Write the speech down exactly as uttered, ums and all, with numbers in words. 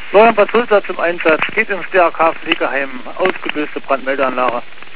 Florian Patrouille zum Einsatz, geht ins D R K Pflegeheim, ausgelöste Brandmeldeanlage.